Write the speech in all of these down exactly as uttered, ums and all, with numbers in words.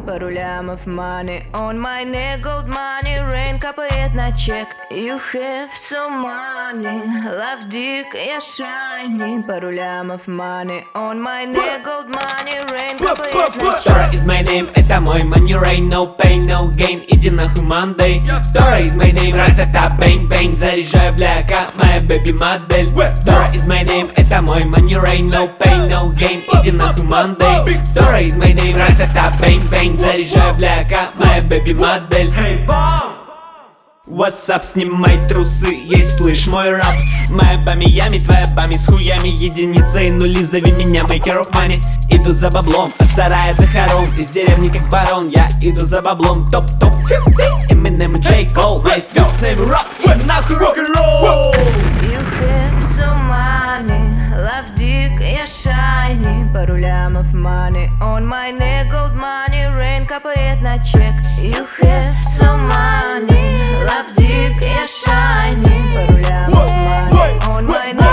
пару лямов money on my neck, gold money, rain капает на чек. You have so money, love dick, я shiny, пару лямов money on my neck, gold money, rain капает на чек. Тора is my name, это мой money rain, no pain, no gain, иди нахуй Monday. Тора is my name, ра-та-та, бэнг-бэнг, заряжаю бляка, моя baby модель. Тора is my name, это мой money rain, no pain, no gain, иди нахуй Monday. Тора is my name, ра-та-та, бэнг-бэнг, заряжаю бляка, моя baby модель. What's up, снимай трусы, ей слышь мой рап. Моя бами ями, твоя бами с хуями, единицы и нули, зови меня maker of money. Иду за баблом, от сарая до хором, из деревни как барон, я иду за баблом. Топ-топ пятьдесят, Eminem и J. Cole, my first name rap, и нахуй рок-н-ролл. You have so money, love dick, я shiny, пару лямов money on my neck, gold money, rain капает на чек. You have so money, love dick, я shiny, пару лямов money on my neck.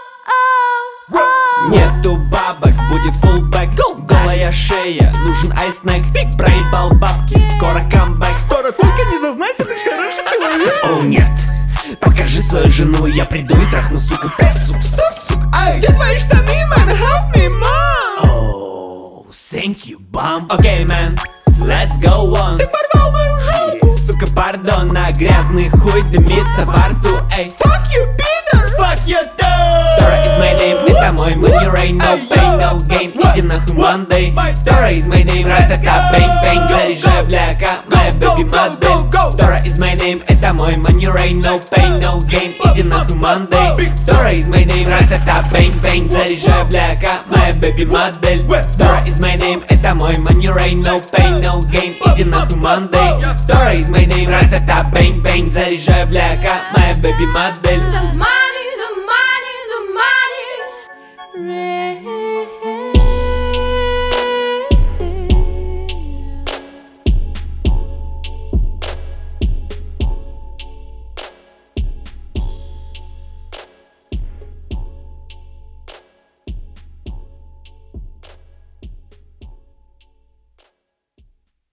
Нету бабок, будет фулбэк, голая шея, нужен айснэк. Проебал бабки, скоро камбэк. Скоро только не зазнайся, ты ж хороший человек. О нет, покажи свою жену, я приду и трахну суку. Пять сук, сто сук, ай. Где твои штаны, man? Help me, mom. Oh, thank you, bum. Okay, man, let's go on. Ты порвал мою жопу. Сука, пардон, на грязный хуй дымится во рту, эй. Fuck you, Peter. Fuck you, dude. Tора is my name, это мой money rain, no pain, no gain, иди нахуй Monday. Tора is my name, ра-та-та, бэнг-бэнг, заряжаю бляка, моя baby модель. Tора is my name, это мой money rain, no pain, no gain, иди нахуй Monday. Tora is my name, ра-та-та, бэнг-бэнг, заряжаю бляка, моя baby модель. Tora is my name, это мой money rain, no pain, no gain, иди нахуй Monday. Tora is my name, ра-та-та, бэнг-бэнг, заряжаю бляка, моя baby модель.